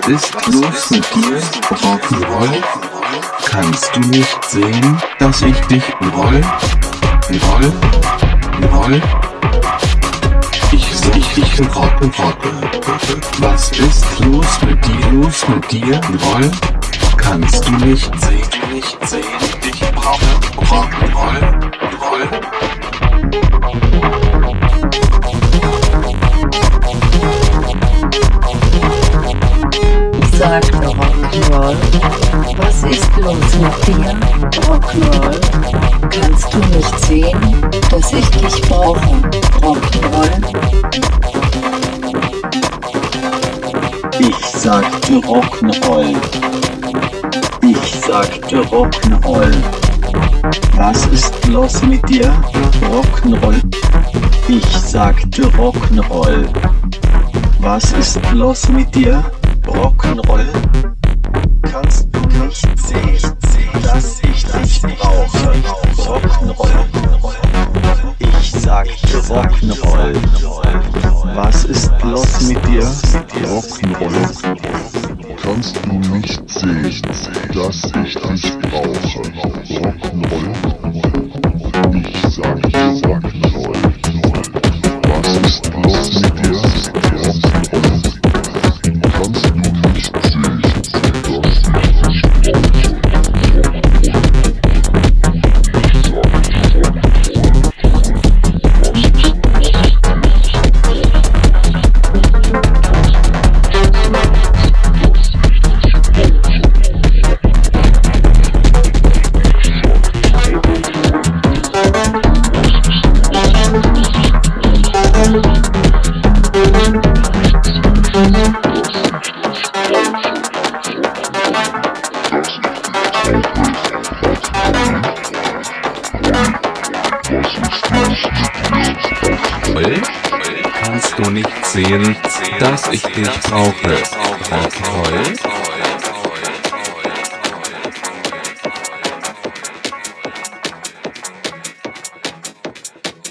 ist los mit dir, Rock'n'Roll? Kannst du nicht sehen, dass ich dich roll? Ich rocke. Was ist los mit dir, Roll? Kannst du nicht sehen, ich brauche Rock'n'Roll. Ich sagte Rock'n'Roll, was ist los mit dir? Rock'n'Roll, kannst du nicht sehen, dass ich dich brauche? Rock'n'Roll. Ich sagte Rock'n'Roll. Was ist los mit dir? Rock'n'Roll. Ich sagte Rock'n'Roll. Was ist los mit dir? Rock'n'Roll. Kannst du nicht sehen, dass ich dich brauche? Rock'n'Roll. Ich sagte Rock'n'Roll. Was ist los mit dir? Rock'n'Roll. Kannst du nicht sehen, dass ich dich brauche? Rock'n'Roll. Ich sagte Rock'n'Roll. Was ist los mit dir? Rock'n'Roll. Kannst du nicht sehen, dass ich dich brauche? Kannst du nicht sehen, dass ich dich brauche? Rock'n'Roll.